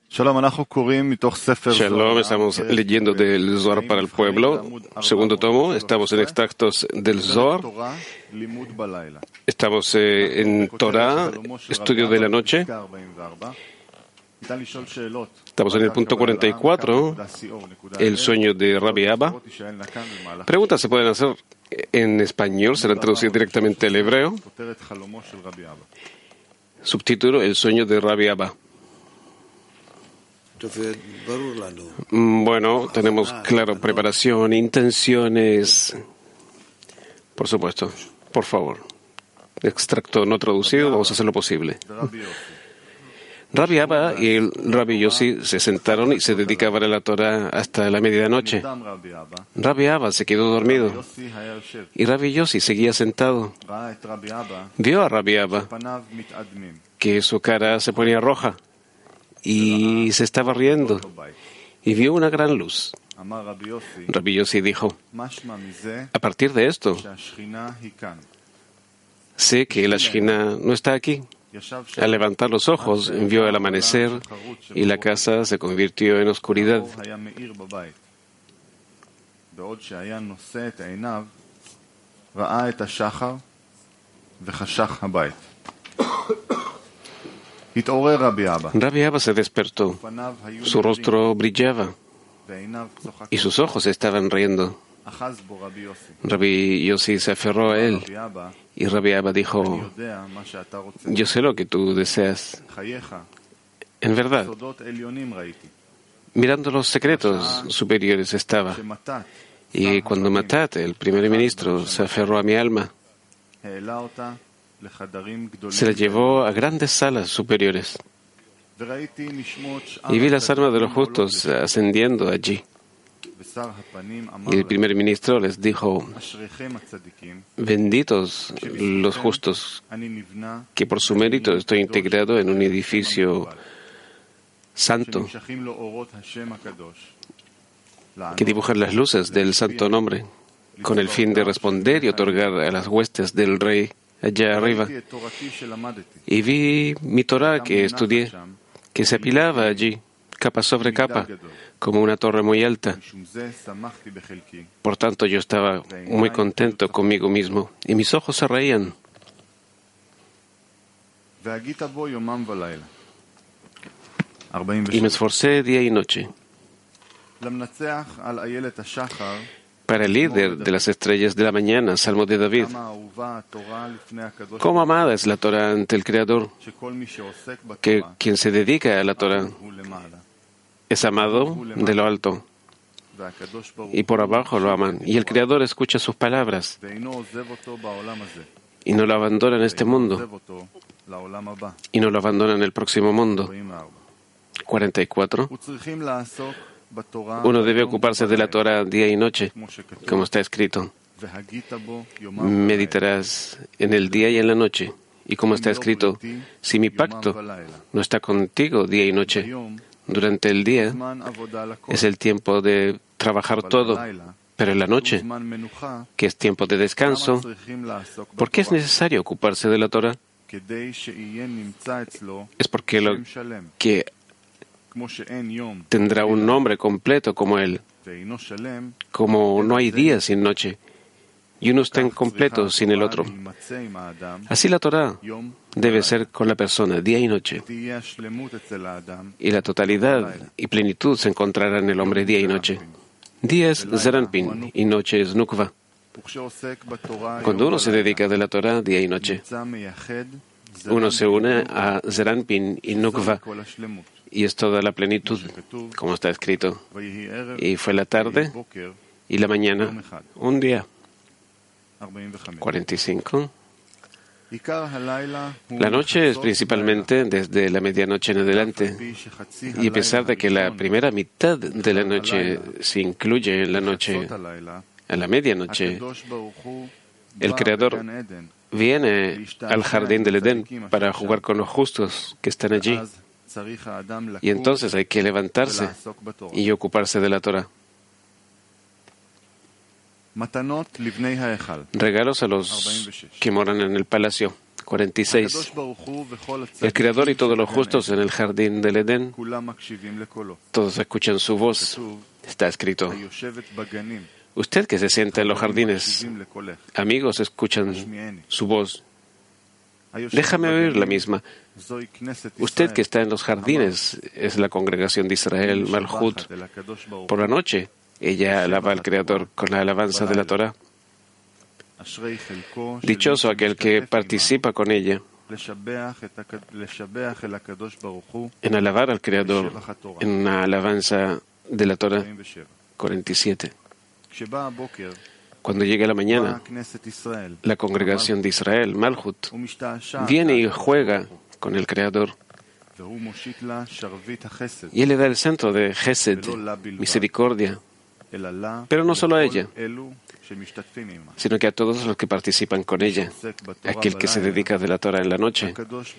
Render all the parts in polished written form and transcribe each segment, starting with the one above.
Shalom, estamos leyendo del Zohar para el pueblo, segundo tomo, estamos en extractos del Zohar, estamos en Torah, estudio de la noche, estamos en el punto 44, el sueño de Rabbi Abba. Preguntas se pueden hacer en español, serán traducidas directamente al hebreo. Subtítulo, el sueño de Rabbi Abba. Bueno, tenemos claro preparación, intenciones. Por supuesto, por favor. Extracto no traducido, vamos a hacer lo posible. Rabbi Abba y el Rabbi Yossi se sentaron y se dedicaban a la Torah hasta la medianoche. Rabbi Abba se quedó dormido y Rabbi Yossi seguía sentado. Vio a Rabbi Abba que su cara se ponía roja y se estaba riendo y vio una gran luz. Rabbi Yossi dijo: a partir de esto, sé que la Shekhinah no está aquí. Al levantar los ojos, vio el amanecer y la casa se convirtió en oscuridad. Rabbi Abba se despertó. Su rostro brillaba y sus ojos estaban riendo. Rabbi Yossi se aferró a él y Rabbi Abba dijo: yo sé lo que tú deseas. En verdad, mirando los secretos superiores estaba. Y cuando Matat, el primer ministro, se aferró a mi alma, se la llevó a grandes salas superiores. Y vi las almas de los justos ascendiendo allí. Y el primer ministro les dijo: benditos los justos, que por su mérito estoy integrado en un edificio santo que dibuja las luces del santo nombre, con el fin de responder y otorgar a las huestes del rey allá arriba. Y vi mi Torah que estudié, que se apilaba allí, capa sobre capa, como una torre muy alta. Por tanto, yo estaba muy contento conmigo mismo, y mis ojos se reían. Y me esforcé día y noche. Para el líder de las estrellas de la mañana, Salmo de David: cómo amada es la Torah ante el Creador, que quien se dedica a la Torah es amado de lo alto, y por abajo lo aman, y el Creador escucha sus palabras y no lo abandona en este mundo y no lo abandona en el próximo mundo. 44. Uno debe ocuparse de la Torah día y noche, como está escrito: meditarás en el día y en la noche. Y como está escrito: si mi pacto no está contigo día y noche, durante el día es el tiempo de trabajar todo, pero en la noche, que es tiempo de descanso, ¿por qué es necesario ocuparse de la Torah? Es porque lo que tendrá un nombre completo como él, como no hay día sin noche, y uno está incompleto sin el otro. Así la Torah debe ser con la persona día y noche, y la totalidad y plenitud se encontrará en el hombre día y noche. Día es Zeranpin y noche es Nukva. Cuando uno se dedica de la Torah día y noche, uno se une a Zeranpin y Nukva, y es toda la plenitud, como está escrito. Y fue la tarde y la mañana, un día. 45. La noche es principalmente desde la medianoche en adelante, y a pesar de que la primera mitad de la noche se incluye en la noche, a la medianoche, el Creador viene al jardín del Edén para jugar con los justos que están allí, y entonces hay que levantarse y ocuparse de la Torah. Regalos a los que moran en el palacio. 46. El Creador y todos los justos en el jardín del Edén, todos escuchan su voz. Está escrito: usted que se sienta en los jardines, amigos escuchan su voz. Déjame oír la misma. Usted que está en los jardines es la congregación de Israel, Malhut. Por la noche, ella alaba al Creador con la alabanza de la Torah. Dichoso aquel que participa con ella en alabar al Creador en una alabanza de la Torah. 47. Cuando llega la mañana, la congregación de Israel, Malhut, viene y juega con el Creador. Y Él le da el centro de Gesed, misericordia, pero no solo a ella, sino que a todos los que participan con ella, aquel que se dedica de la Torah en la noche.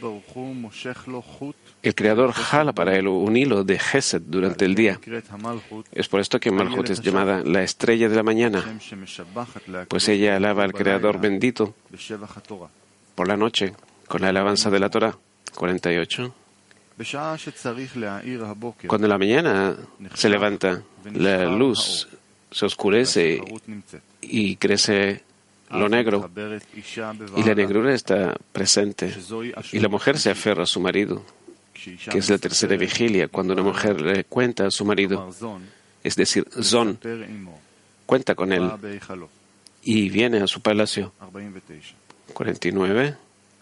El Creador jala para él un hilo de Gesed durante el día. Es por esto que Malhut es llamada la estrella de la mañana, pues ella alaba al Creador bendito por la noche con la alabanza de la Torah. 48. Cuando en la mañana se levanta, la luz se oscurece y crece lo negro, y la negrura está presente, y la mujer se aferra a su marido, que es la tercera vigilia, cuando una mujer le cuenta a su marido, es decir, Zon, cuenta con él, y viene a su palacio. 49.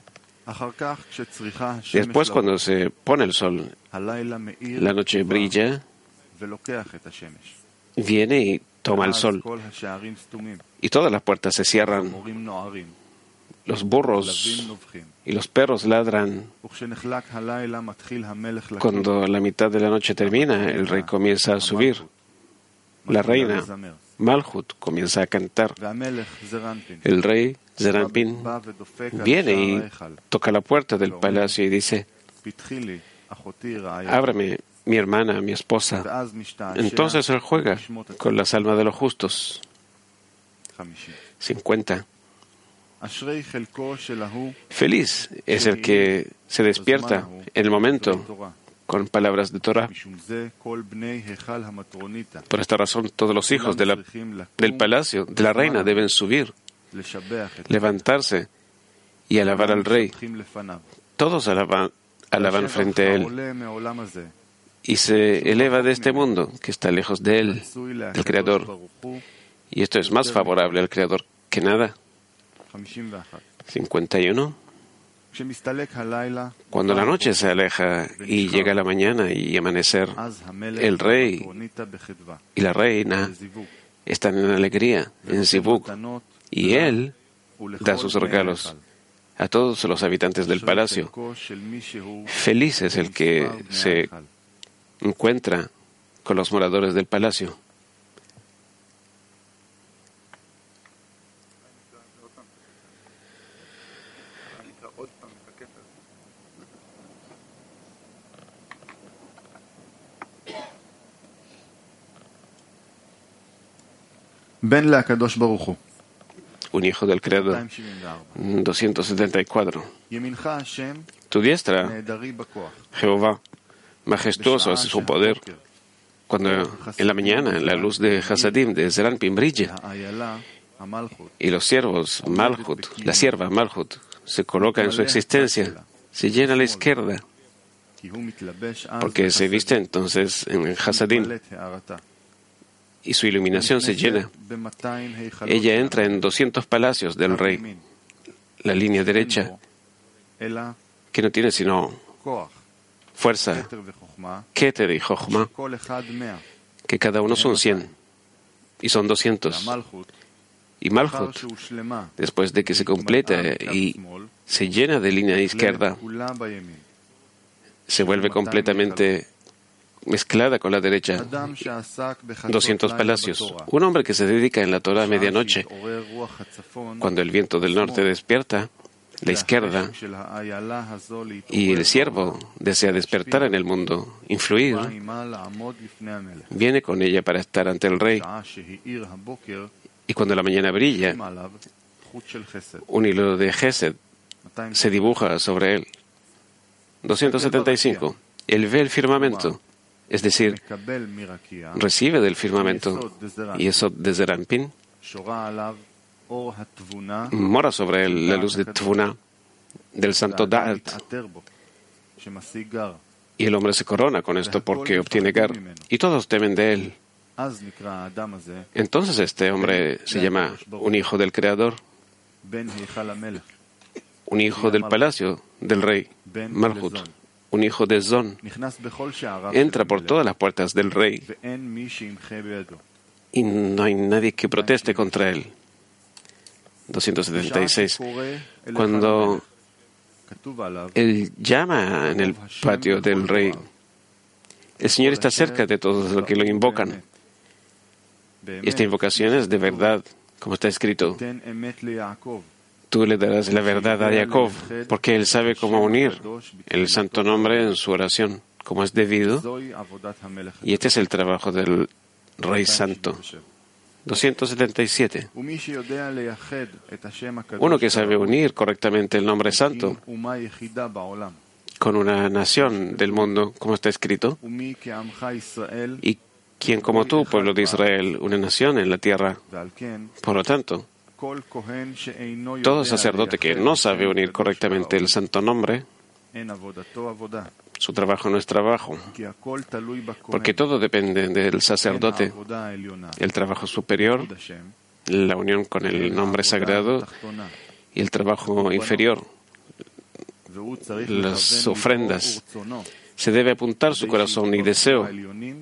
Después, cuando se pone el sol, la noche brilla, viene y toma el sol, y todas las puertas se cierran, los burros y los perros ladran. Cuando la mitad de la noche termina, el rey comienza a subir. La reina, Malhut, comienza a cantar. El rey, Zeranpin, viene y toca la puerta del palacio y dice: ábrame, mi hermana, mi esposa. Entonces él juega con las almas de los justos. 50. Feliz es el que se despierta en el momento con palabras de Torah. Por esta razón, todos los hijos del palacio de la reina deben subir, levantarse y alabar al rey. Todos alaban frente a él y se eleva de este mundo que está lejos de él, del Creador. Y esto es más favorable al Creador que nada. 51. Cuando la noche se aleja y llega la mañana y amanecer, el rey y la reina están en alegría, en Zivug, y él da sus regalos a todos los habitantes del palacio. Feliz es el que se encuentra con los moradores del palacio. Un hijo del Creador. 274. Tu diestra, Jehová, majestuoso es su poder. Cuando en la mañana la luz de Hasadim, de Zeranpin, brilla, y los siervos, Malhut, la sierva Malhut, se coloca en su existencia, se llena a la izquierda, porque se viste entonces en Hasadim, y su iluminación se llena. Ella entra en 200 palacios del rey, la línea derecha, que no tiene sino fuerza, Keter y Jochma, que cada uno son 100, y son 200. Y Malhut, después de que se completa y se llena de línea izquierda, se vuelve completamente mezclada con la derecha. 200 palacios. Un hombre que se dedica en la Torah a medianoche, cuando el viento del norte despierta la izquierda, y el siervo desea despertar en el mundo, influir, viene con ella para estar ante el rey. Y cuando la mañana brilla, un hilo de Gesed se dibuja sobre él. 275. Él ve el firmamento, es decir, recibe del firmamento, y eso desde Rampin mora sobre él la luz de Tvuna, del santo Da'at, y el hombre se corona con esto porque obtiene Gar, y todos temen de él. Entonces este hombre se llama un hijo del Creador, un hijo del palacio del rey Malhut, un hijo de Zon. Entra por todas las puertas del rey y no hay nadie que proteste contra él. 276. Cuando él llama en el patio del rey, el Señor está cerca de todos los que lo invocan. Esta invocación es de verdad, como está escrito. Tú le darás la verdad a Jacob, porque él sabe cómo unir el santo nombre en su oración, como es debido. Y este es el trabajo del Rey Santo. 277. Uno que sabe unir correctamente el nombre santo con una nación del mundo, como está escrito, y quien como tú, pueblo de Israel, una nación en la tierra. Por lo tanto, todo sacerdote que no sabe unir correctamente el santo nombre, su trabajo no es trabajo, porque todo depende del sacerdote, el trabajo superior, la unión con el nombre sagrado, y el trabajo inferior, las ofrendas. Se debe apuntar su corazón y deseo en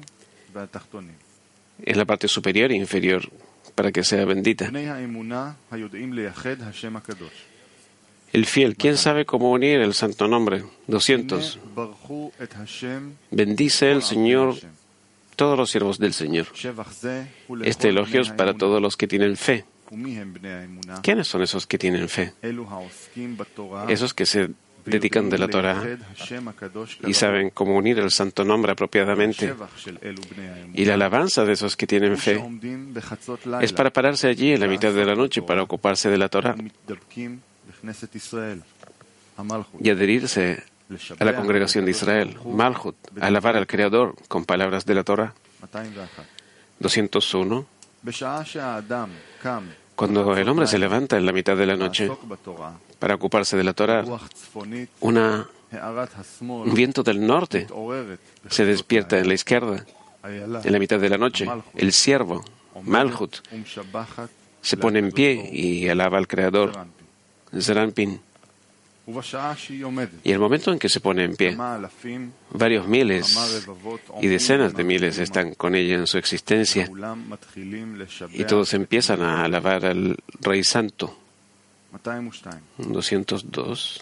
la parte superior e inferior para que sea bendita. El fiel, ¿quién sabe cómo unir el santo nombre? 200. Bendice el Señor todos los siervos del Señor. Este elogio es para todos los que tienen fe. ¿Quiénes son esos que tienen fe? Esos que se dedican de la Torah y saben cómo unir el santo nombre apropiadamente. Y la alabanza de esos que tienen fe es para pararse allí en la mitad de la noche para ocuparse de la Torah y adherirse a la congregación de Israel, Malhut, alabar al Creador con palabras de la Torah. 201. Cuando el hombre se levanta en la mitad de la noche para ocuparse de la Torah, un viento del norte se despierta en la izquierda. En la mitad de la noche, el siervo, Malhut, se pone en pie y alaba al Creador, Zerampin. Y el momento en que se pone en pie, varios miles y decenas de miles están con ella en su existencia y todos empiezan a alabar al Rey Santo. 202.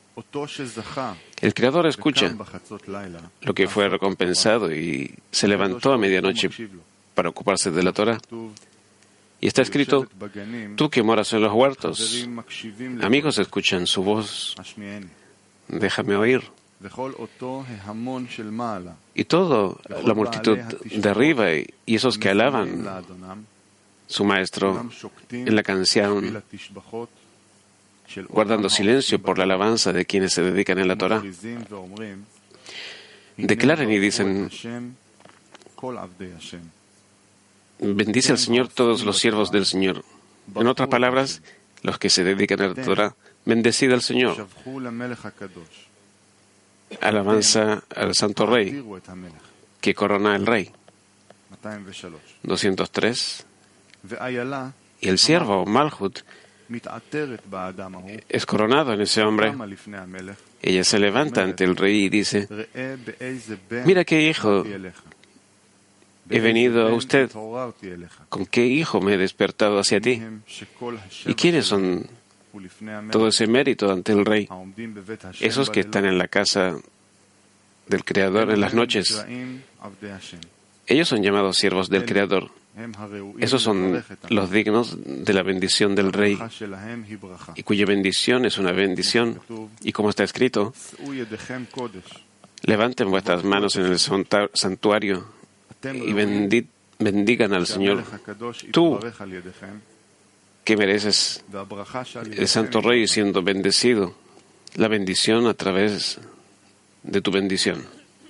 El Creador escucha lo que fue recompensado y se levantó a medianoche para ocuparse de la Torah. Y está escrito, tú que moras en los huertos, amigos escuchan su voz, déjame oír. Y toda la multitud de arriba y esos que alaban su maestro en la canción, guardando silencio por la alabanza de quienes se dedican en la Torah, declaran y dicen, bendice al Señor todos los siervos del Señor. En otras palabras, los que se dedican a la Torah, bendecid al Señor. Alabanza al Santo Rey, que corona al Rey. 203. Y el siervo, Malhut, es coronado en ese hombre. Ella se levanta ante el Rey y dice, mira qué hijo he venido a usted. ¿Con qué hijo me he despertado hacia ti? ¿Y quiénes son todo ese mérito ante el Rey? Esos que están en la casa del Creador en las noches. Ellos son llamados siervos del Creador. Esos son los dignos de la bendición del Rey, y cuya bendición es una bendición. Y como está escrito, levanten vuestras manos en el santuario y bendigan al Señor. Tú, que mereces el Santo Rey siendo bendecido, la bendición a través de tu bendición.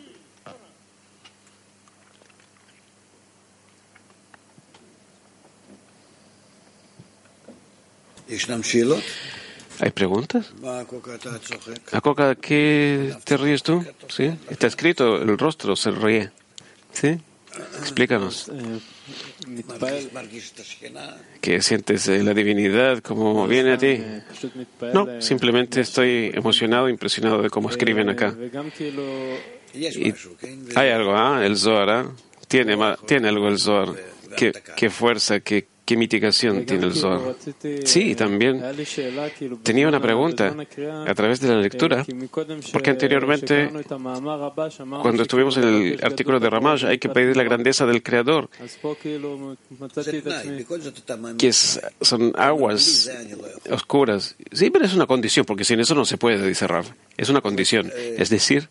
¿Hay preguntas? Akoka, ¿qué te ríes tú? ¿Sí? Está escrito, el rostro se ríe. ¿Sí? Explícanos. ¿Qué sientes la divinidad como viene a ti? No, simplemente estoy emocionado, impresionado de cómo escriben acá. Y hay algo, el Zohar, tiene algo el Zohar. ¿Qué fuerza, qué mitigación tiene el Zohar? Sí, también tenía una pregunta a través de la lectura, porque anteriormente, cuando estuvimos en el artículo de Ramash, hay que pedir la grandeza del Creador, que son aguas oscuras. Sí, pero es una condición, porque sin eso no se puede discerrar. Es una condición. Es decir,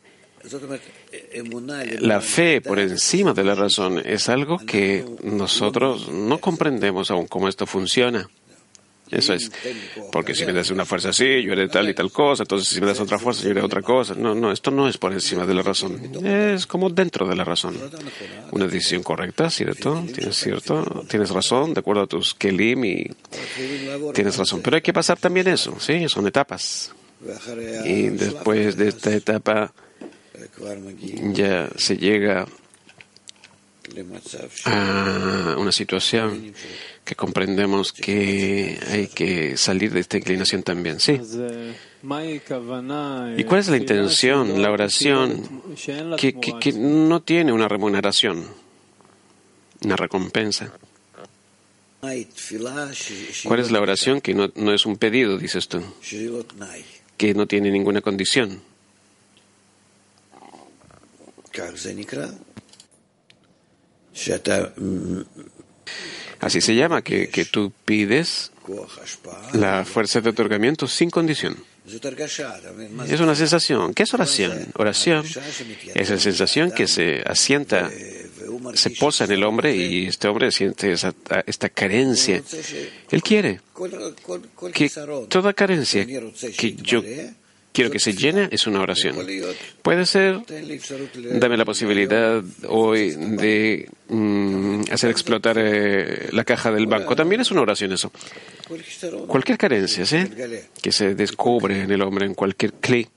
la fe por encima de la razón es algo que nosotros no comprendemos aún cómo esto funciona. Eso es, porque si me das una fuerza así, yo haré tal y tal cosa, entonces si me das otra fuerza, yo haré otra cosa. No, esto no es por encima de la razón, es como dentro de la razón. Una decisión correcta, ¿cierto? Tienes razón, de acuerdo a tus kelim, y tienes razón. Pero hay que pasar también eso, ¿sí? Son etapas. Y después de esta etapa, ya se llega a una situación que comprendemos que hay que salir de esta inclinación también, ¿sí? ¿Y cuál es la intención, la oración que no tiene una remuneración, una recompensa? ¿Cuál es la oración que no es un pedido, dices tú, que no tiene ninguna condición? Así se llama, que tú pides la fuerza de otorgamiento sin condición. Es una sensación. ¿Qué es oración? Oración es la sensación que se asienta, se posa en el hombre, y este hombre siente esta carencia. Él quiere que toda carencia que yo quiero que se llene es una oración. Puede ser, dame la posibilidad hoy de hacer explotar la caja del banco. También es una oración eso. Cualquier carencia, ¿sí?, que se descubre en el hombre, en cualquier cli.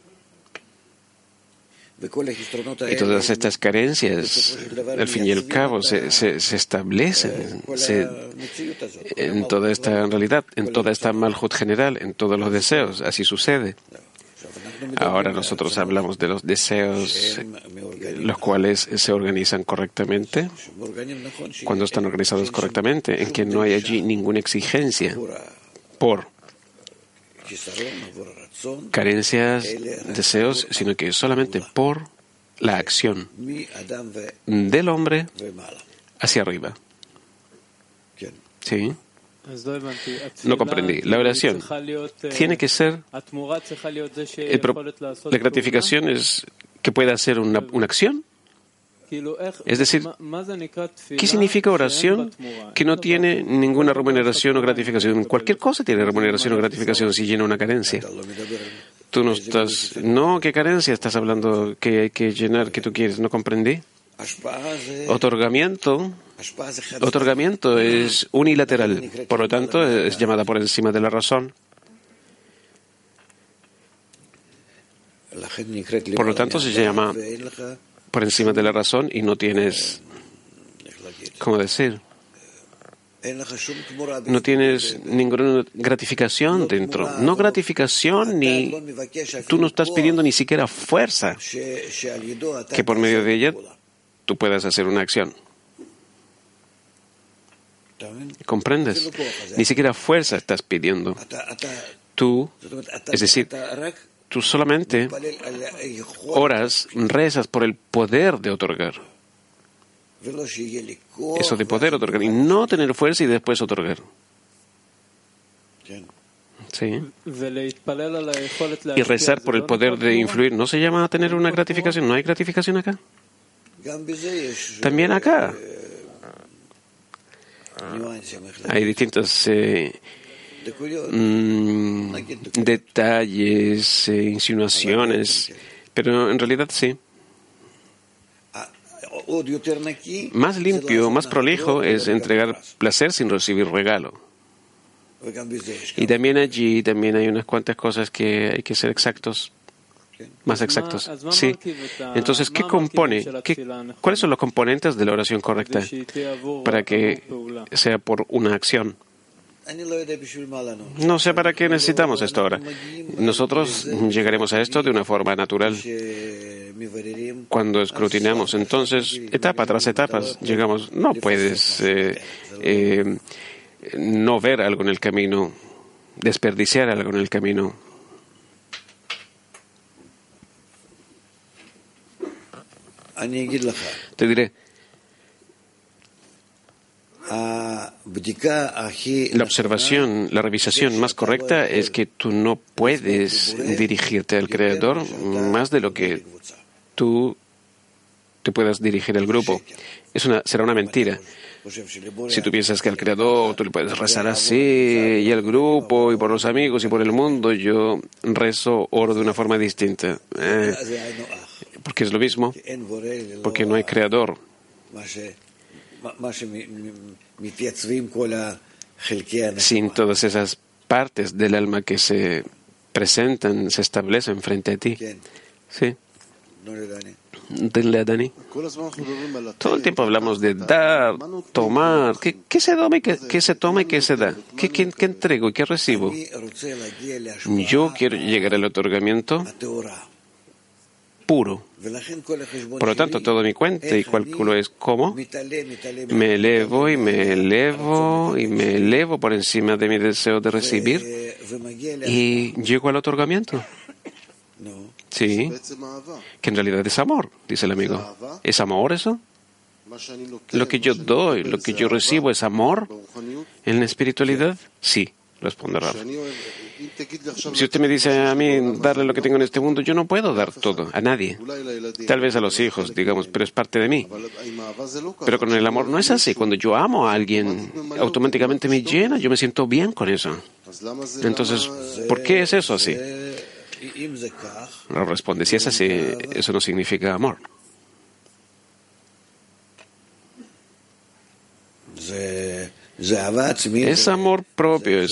Y todas estas carencias, al fin y al cabo, se establecen en toda esta realidad, en toda esta malhut general, en todos los deseos. Así sucede. Ahora nosotros hablamos de los deseos, los cuales se organizan correctamente, cuando están organizados correctamente, en que no hay allí ninguna exigencia por carencias, deseos, sino que solamente por la acción del hombre hacia arriba. ¿Sí? No comprendí. La oración tiene que ser, la gratificación es que pueda hacer una acción. Es decir, ¿qué significa oración que no tiene ninguna remuneración o gratificación? Cualquier cosa tiene remuneración o gratificación si llena una carencia. Tú no estás... No, ¿qué carencia estás hablando que hay que llenar, que tú quieres? No comprendí. Otorgamiento es unilateral, por lo tanto es llamada por encima de la razón. Por lo tanto se llama por encima de la razón y no tienes, ¿cómo decir? No tienes ninguna gratificación dentro. No gratificación, ni tú no estás pidiendo ni siquiera fuerza que por medio de ella tú puedas hacer una acción. ¿Comprendes? Ni siquiera fuerza estás pidiendo. Tú, es decir, tú solamente oras, rezas por el poder de otorgar. Eso de poder otorgar y no tener fuerza y después otorgar. Sí. Y rezar por el poder de influir no se llama tener una gratificación. ¿No hay gratificación acá? También acá. Hay distintos detalles, insinuaciones, pero en realidad sí. Más limpio, más prolijo es entregar placer sin recibir regalo. Y también allí hay unas cuantas cosas que hay que ser exactos, más exactos. Sí. Entonces, ¿qué compone? ¿Cuáles son los componentes de la oración correcta para que sea por una acción? No sé para qué necesitamos esto ahora. Nosotros llegaremos a esto de una forma natural. Cuando escrutinamos, entonces, etapa tras etapa, llegamos. No puedes no ver algo en el camino, desperdiciar algo en el camino. Te diré, la observación, la revisación más correcta es que tú no puedes dirigirte al Creador más de lo que tú te puedas dirigir al grupo. Será una mentira. Si tú piensas que al Creador tú le puedes rezar así, y al grupo, y por los amigos, y por el mundo, yo rezo, oro de una forma distinta. Porque es lo mismo, porque no hay Creador. Sin todas esas partes del alma que se presentan, se establecen frente a ti. Sí. Denle a Dani. Todo el tiempo hablamos de dar, tomar. ¿Qué se toma y qué se toma y qué se da? ¿Qué entrego y qué recibo? Yo quiero llegar al otorgamiento puro. Por lo tanto, todo mi cuenta y cálculo es cómo me elevo y me elevo y me elevo por encima de mi deseo de recibir y llego al otorgamiento. Sí, que en realidad es amor, dice el amigo. ¿Es amor eso? Lo que yo doy, lo que yo recibo, ¿es amor en la espiritualidad? Sí, responde Rav. Si usted me dice a mí darle lo que tengo en este mundo, yo no puedo dar todo a nadie. Tal vez a los hijos, digamos, pero es parte de mí. Pero con el amor no es así. Cuando yo amo a alguien, automáticamente me llena, yo me siento bien con eso. Entonces, ¿por qué es eso así? Rav responde, si es así, eso no significa amor. Es amor propio,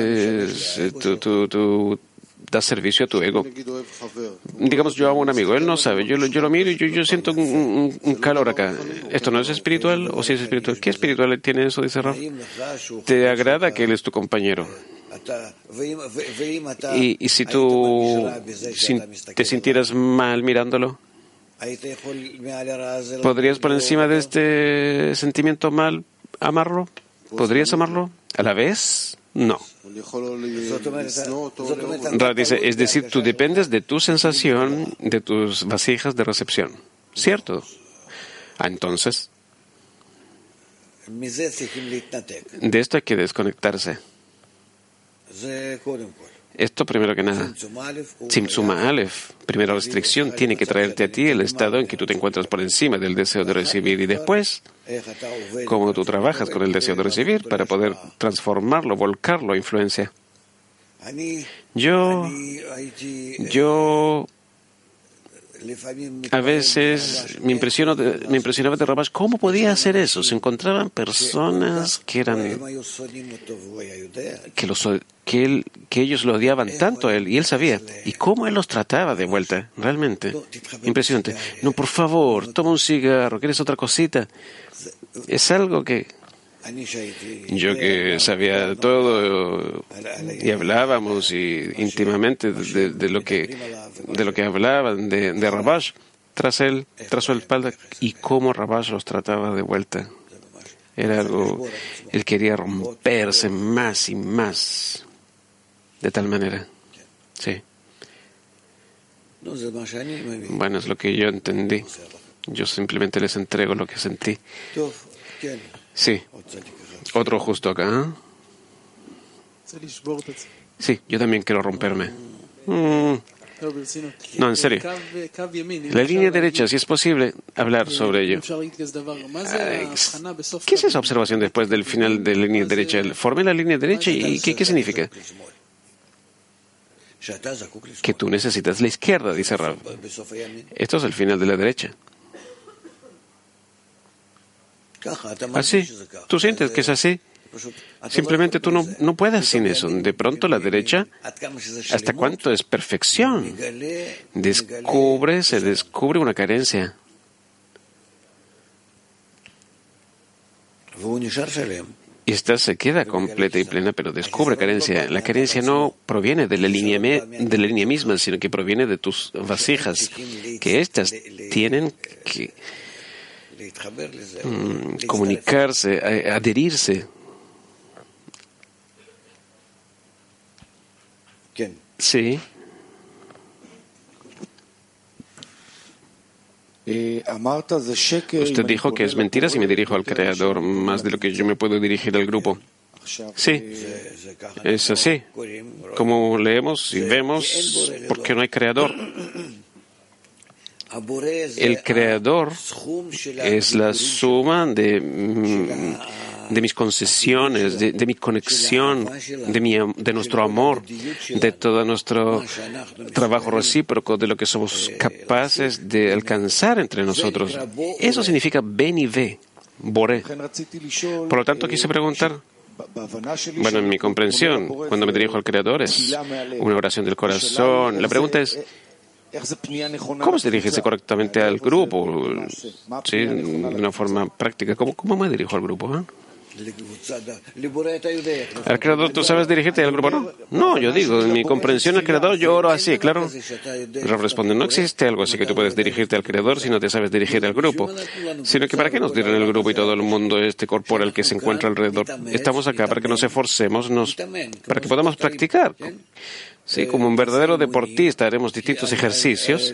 tú das servicio a tu ego. Digamos, yo amo a un amigo, él no sabe, yo lo miro y yo siento un calor acá. ¿Esto no es espiritual o si es espiritual? ¿Qué espiritual tiene eso? Dice Rav. ¿Te agrada que él es tu compañero? Y si tú te sintieras mal mirándolo, ¿podrías por encima de este sentimiento mal amarlo? ¿Podrías amarlo a la vez? No. Rav dice, es decir, tú dependes de tu sensación, de tus vasijas de recepción. ¿Cierto? Entonces, de esto hay que desconectarse. Esto primero que nada. Tzimtzum Aleph, primera restricción, tiene que traerte a ti el estado en que tú te encuentras por encima del deseo de recibir y después, cómo tú trabajas con el deseo de recibir para poder transformarlo, volcarlo a influencia. Yo a veces me impresionaba de Rabash cómo podía hacer eso. Se encontraban personas que ellos lo odiaban tanto a él y él sabía. Y cómo él los trataba de vuelta, realmente impresionante. No, por favor, toma un cigarro, ¿quieres otra cosita? Es algo que yo que sabía todo y hablábamos íntimamente de lo que hablaban de Rabash tras su espalda y cómo Rabash los trataba de vuelta. Era algo, él quería romperse más y más de tal manera. Sí. Bueno, es lo que yo entendí. Yo simplemente les entrego lo que sentí. Sí. Otro justo acá. Sí, yo también quiero romperme. No, en serio. La línea derecha, si es posible hablar sobre ello. ¿Qué es esa observación después del final de la línea derecha? Formé la línea derecha y ¿qué significa? Que tú necesitas la izquierda, dice Rav. Esto es el final de la derecha. Así, tú sientes que es así. Simplemente tú no puedes sin eso. De pronto la derecha, ¿hasta cuánto es perfección? Se descubre una carencia. Y esta se queda completa y plena, pero descubre carencia. La carencia no proviene de la línea misma, sino que proviene de tus vasijas, que éstas tienen que comunicarse, adherirse. Sí. Usted dijo que es mentira si me dirijo al Creador más de lo que yo me puedo dirigir al grupo. Sí, es así. Como leemos y vemos, porque no hay Creador. El Creador es la suma de mis concesiones, de mi conexión, de nuestro amor, de todo nuestro trabajo recíproco, de lo que somos capaces de alcanzar entre nosotros. Eso significa Ben y Ve, Boré. Por lo tanto, quise preguntar, bueno, en mi comprensión, cuando me dirijo al Creador, es una oración del corazón. La pregunta es, ¿cómo se dirige correctamente al grupo? Sí, de una forma práctica. ¿Cómo me dirijo al grupo? Al Creador, ¿tú sabes dirigirte al grupo? No, yo digo, en mi comprensión al Creador yo oro así, claro. Rav responde, no existe algo así que tú puedes dirigirte al Creador si no te sabes dirigir al grupo. Sino que ¿para qué nos dieron el grupo y todo el mundo corporal que se encuentra alrededor? Estamos acá para que nos esforcemos, para que podamos practicar. Sí, como un verdadero deportista haremos distintos ejercicios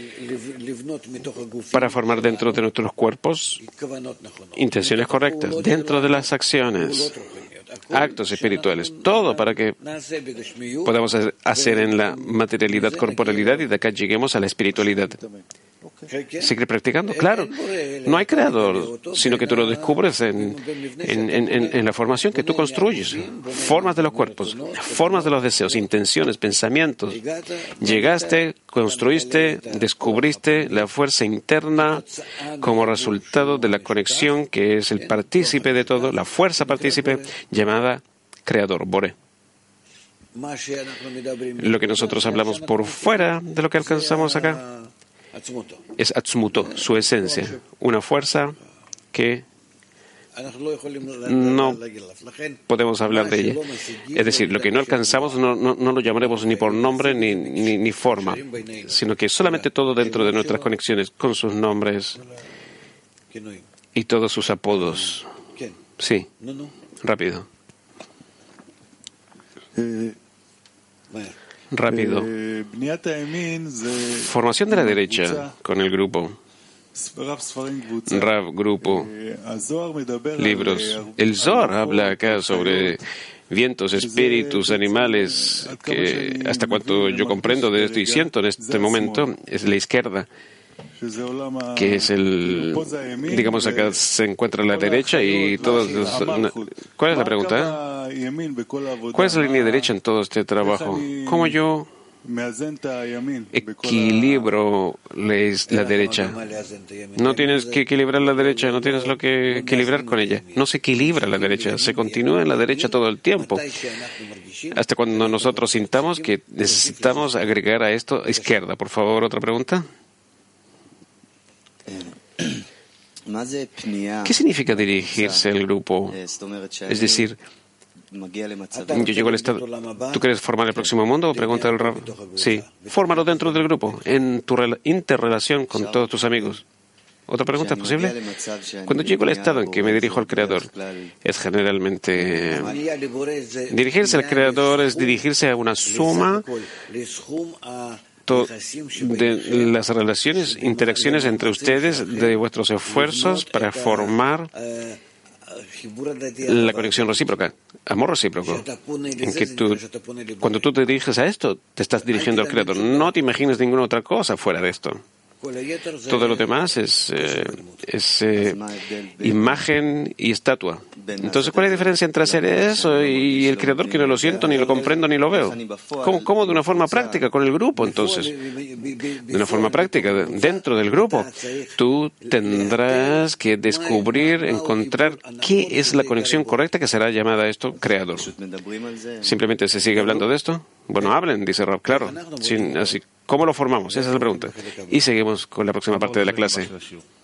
para formar dentro de nuestros cuerpos intenciones correctas, dentro de las acciones, actos espirituales, todo para que podamos hacer en la materialidad, corporalidad y de acá lleguemos a la espiritualidad. ¿Sigue practicando? Claro. No hay creador, sino que tú lo descubres en la formación que tú construyes. Formas de los cuerpos, formas de los deseos, intenciones, pensamientos. Llegaste, construiste, descubriste la fuerza interna como resultado de la conexión que es el partícipe de todo, la fuerza partícipe llamada creador, Boré. Lo que nosotros hablamos por fuera de lo que alcanzamos acá es Atzmuto, su esencia, una fuerza que no podemos hablar de ella. Es decir, lo que no alcanzamos no lo llamaremos ni por nombre ni forma, sino que solamente todo dentro de nuestras conexiones, con sus nombres y todos sus apodos. Sí, rápido. Rápido. Formación de la derecha con el grupo. Rav, grupo, libros. El Zohar habla acá sobre vientos, espíritus, animales, que hasta cuanto yo comprendo de esto y siento en este momento, es la izquierda, que es digamos, acá se encuentra la derecha y todos los... ¿Cuál es la pregunta? ¿Cuál es la línea derecha en todo este trabajo? ¿Cómo yo equilibro la derecha? No tienes que equilibrar la derecha, no tienes lo que equilibrar con ella. No se equilibra la derecha, se continúa en la derecha todo el tiempo. Hasta cuando nosotros sintamos que necesitamos agregar a esto izquierda. Por favor, otra pregunta. ¿Qué significa dirigirse al grupo? Es decir, yo llego al estado. ¿Tú quieres formar el próximo mundo? Pregunta el Rav. Sí, fórmalo dentro del grupo, en tu interrelación con todos tus amigos. ¿Otra pregunta es posible? Cuando llego al estado en que me dirijo al Creador, es generalmente... Dirigirse al Creador es dirigirse a una suma de las relaciones, interacciones entre ustedes, de vuestros esfuerzos para formar la conexión recíproca, amor recíproco, en que cuando tú te diriges a esto, te estás dirigiendo al Creador. No te imagines ninguna otra cosa fuera de esto. Todo lo demás es imagen y estatua. Entonces, ¿cuál es la diferencia entre hacer eso y el Creador, que no lo siento, ni lo comprendo, ni lo veo? ¿Cómo de una forma práctica con el grupo? Entonces, de una forma práctica, dentro del grupo, tú tendrás que descubrir, encontrar qué es la conexión correcta que será llamada esto Creador. ¿Simplemente se sigue hablando de esto? Bueno, hablen, dice Rab, claro. Así, ¿cómo lo formamos? Esa es la pregunta. Y seguimos con la próxima parte de la clase.